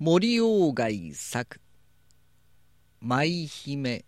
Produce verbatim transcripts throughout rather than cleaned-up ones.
森鴎外作舞姫。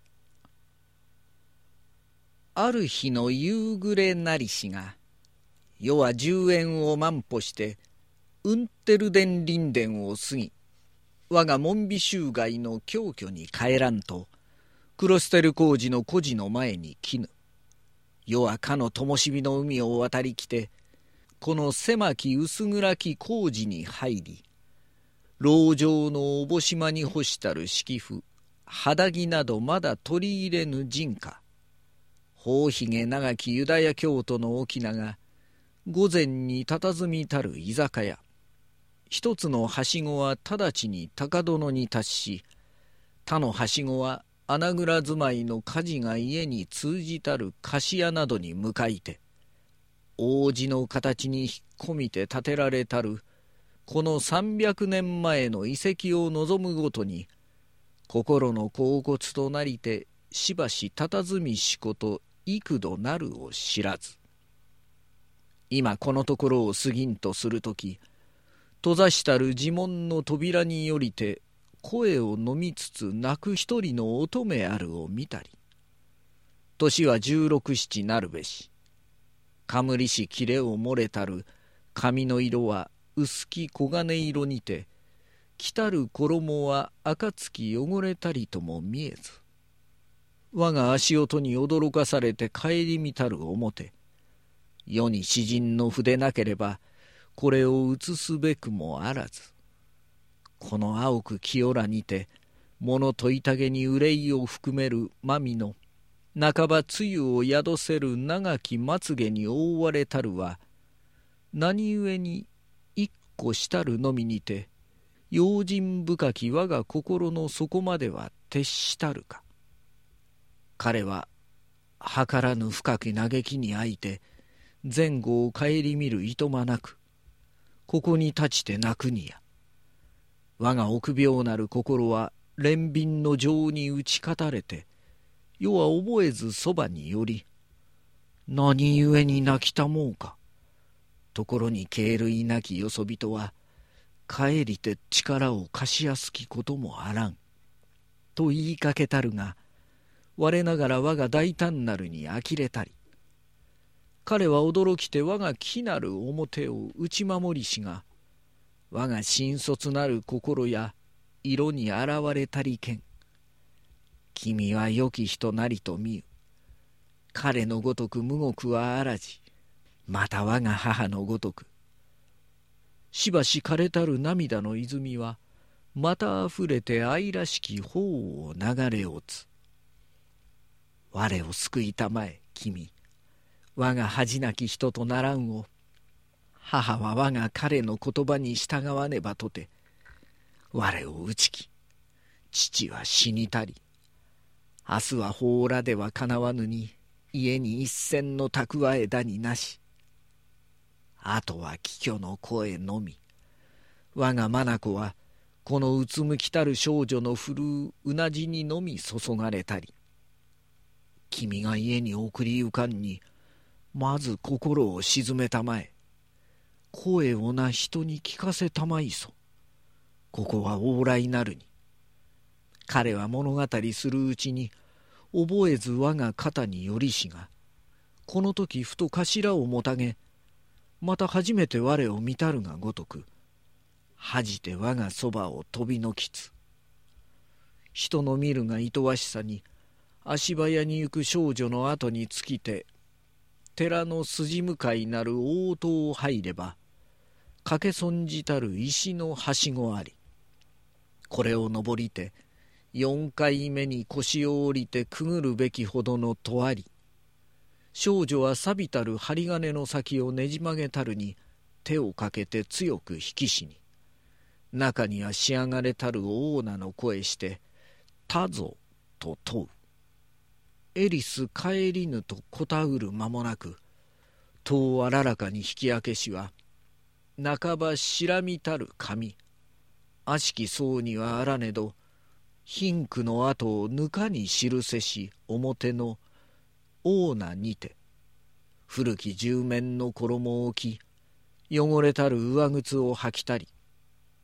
ある日の夕暮れなりしが、夜は十円を万歩してウンテルデン林田を過ぎ、我が門美州街の京居に帰らんと、クロステル工事の孤児の前に来ぬ。夜はかの灯火の海を渡りきて、この狭き薄暗き工事に入り、籠城のおぼしまに干したる敷布、肌着などまだ取り入れぬ人家、頬ひげ長きユダヤ教徒の翁が、午前に佇みたる居酒屋、一つのはしごは直ちに高殿に達し、他のはしごは穴蔵住まいの火事が家に通じたる菓子屋などに向かいて、王子の形に引っ込みて建てられたるこの三百年前の遺跡を望むごとに、心の恍惚となりてしばし佇みしこと幾度なるを知らず。今このところを過ぎんとするとき、閉ざしたる寺門の扉によりて声を飲みつつ泣く一人の乙女あるを見たり、年は十六七なるべし、冠し切れを漏れたる髪の色は薄き黄金色にて、着たる衣は暁汚れたりとも見えず、我が足音に驚かされて顧みたる表、世に詩人の筆なければこれを写すべくもあらず、この青く清らにて物問いたげに憂いを含める真美の半ば露を宿せる長きまつげに覆われたるは、何故に一個したるのみにて用心深き我が心の底までは徹したるか。彼は計らぬ深き嘆きにあいて前後を顧みるいとまなく、ここに立ちて泣くにや。我が臆病なる心は憐憫の情に打ち勝たれて、世は覚えずそばに寄り、何故に泣きたもうか。ところに敬類なきよそ人は、帰りて力を貸しやすきこともあらん。と言いかけたるが、我ながら我が大胆なるに呆れたり、彼は驚きて我が奇なる表を打ち守りしが、我が新卒なる心や色に現れたりけん。君は良き人なりと見ゆ。彼のごとく無獄はあらじ。また我が母のごとく。しばし枯れたる涙の泉は、またあふれて愛らしき方を流れ落つ。我を救いたまえ、君。我が恥なき人とならんを。母は我が彼の言葉に従わねばとて、我を打ちき。父は死にたり。明日は法らではかなわぬに、家に一銭の蓄えだになし。あとは貴居の声のみ。我が眼は、このうつむきたる少女の振るううなじにのみ注がれたり。君が家に送りゆかんに、まず心を静めたまえ。声をな人に聞かせたまいそ。ここは往来なるに。彼は物語するうちに、覚えず我が肩によりしが、この時ふと頭をもたげ、また初めて我を見たるがごとく、恥じて我がそばを飛びのきつ。人の見るがいとわしさに、足早に行く少女の後につきて、寺の筋向かいなる大塔を入れば、駆け損じたる石のはしごあり。これを登りて、四回目に腰を折りてくぐるべきほどの戸あり。少女は錆びたる針金の先をねじ曲げたるに、手をかけて強く引きしに。中には仕上がれたるオーナの声して、たぞと問う。エリス帰りぬと答うる間もなく、戸をあららかに引き開けしは、半ば白みたる髪、悪しきそうにはあらねど、貧苦の跡をぬかに記せし表のオーナにて、古き十面の衣を着、汚れたる上靴を履きたり、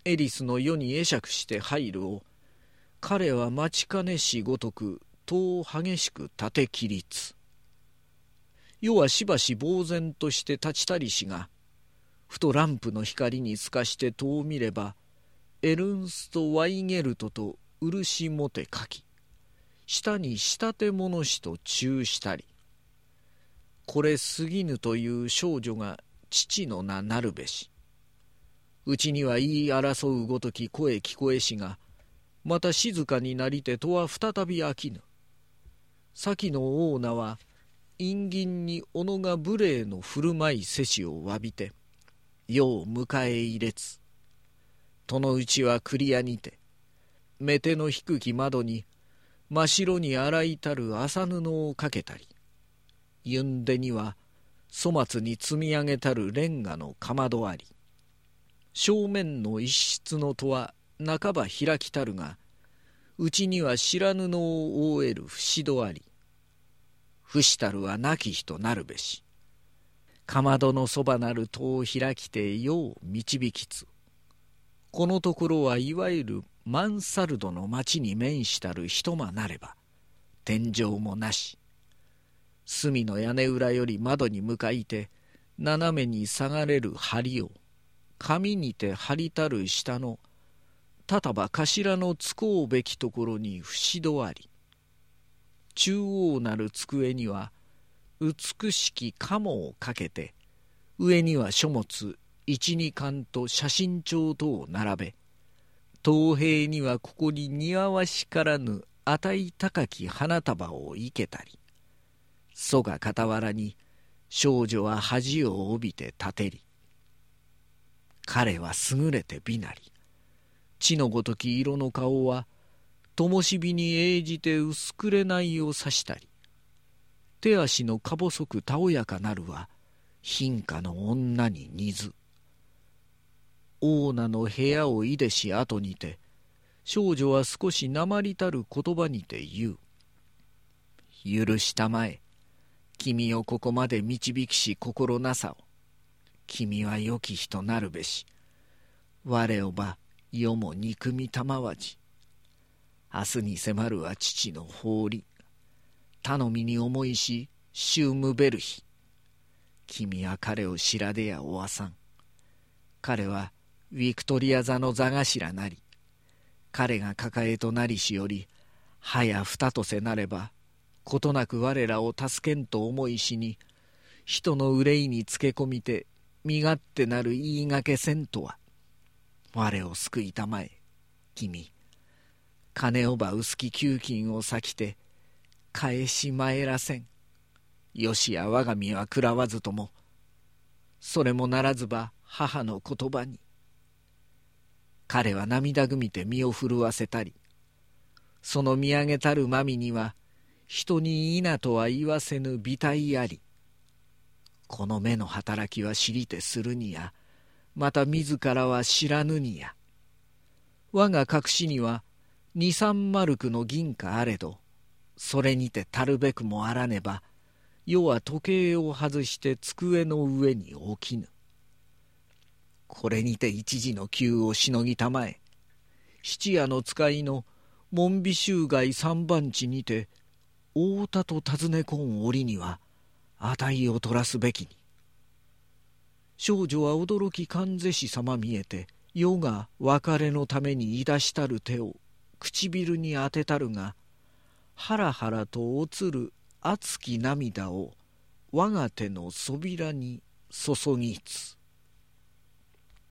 エリスの世に会釈して入るを、彼は待ちかねしごとく戸を激しく立て切りつ。世はしばし呆然として立ちたりしが、ふとランプの光に透かして戸を見れば、エルンスト・ワイゲルトと漆もて書き、下に仕立て物師と中したり、これ過ぎぬという少女が父の名なるべし。うちには言い争うごとき声聞こえしが、また静かになりて戸は再び開きぬ。先のオーナは陰銀に小野が無礼の振る舞いせしを詫びて、世を迎え入れつ。戸の内はクリアにて、目手の低き窓に真っ白に洗いたる麻布をかけたり、ゆんでには粗末に積み上げたるレンガのかまどあり、正面の一室の戸は半ば開きたるが、うちには白布を覆える節戸あり、不したるは亡き人なるべし。かまどのそばなる戸を開きて世を導きつ。このところはいわゆるマンサルドの町に面したる一間なれば、天井もなし。隅の屋根裏より窓に向かいて、斜めに下がれる梁を、紙にて張りたる下の、たたば頭のつこうべきところに節戸あり。中央なる机には、美しき鴨をかけて、上には書物、一二巻と写真帳等を並べ、東平にはここに似合わしからぬ値高き花束を生けたり、そが傍らに少女は恥を帯びて立てり。彼は優れて美なり、血のごとき色の顔は、灯火に映じて薄くれないをさしたり、手足のか細くたおやかなるは、貧家の女に似ず。オーナの部屋をいでし後にて、少女は少し鉛たる言葉にて言う。許したまえ、君をここまで導きし心なさを。君は良き人なるべし。我をば世も憎みたまわじ。明日に迫るは父の法理。頼みに思いし、シュームベルヒ。君は彼を白でやおわさん。彼はウィクトリア座の座頭なり。彼が抱えとなりしより、はや二とせなれば、ことなく我らを助けんと思いしに、人の憂いにつけ込みて、身勝手なる言いがけせんとは。我を救いたまえ、君。金をば薄き給金を割きて、返しまえらせん。よしや我が身は食らわずとも、それもならずば母の言葉に。彼は涙ぐみて身を震わせたり、その見上げたるまみには、人にいいなとは言わせぬ美体あり。この目の働きは知りてするにや、また自らは知らぬにや。我が隠しには二三マルクの銀貨あれど、それにてたるべくもあらねば、世は時計を外して机の上に置きぬ。これにて一時の急をしのぎたまえ。七夜の使いの門美衆街三番地にて、太田と尋ねこん折には、値を取らすべきに。少女は驚きかんぜしさま見えて、世が別れのためにいだしたる手を唇に当てたるが、はらはらと落つる熱き涙を我が手のそびらに注ぎつ。